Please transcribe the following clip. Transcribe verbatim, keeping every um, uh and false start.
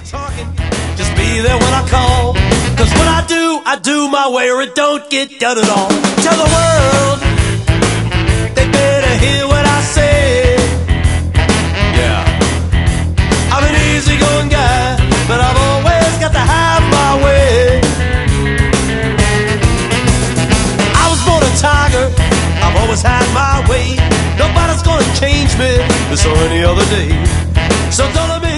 you're talking, just be there when I call. Cause when I do, I do my way or it don't get done at all. Tell the world they better hear what I say. Yeah, I'm an easygoing guy, but I've always got to have my way. I was born a tiger, I've always had my way. Nobody's gonna change me this or any other day. So don't let me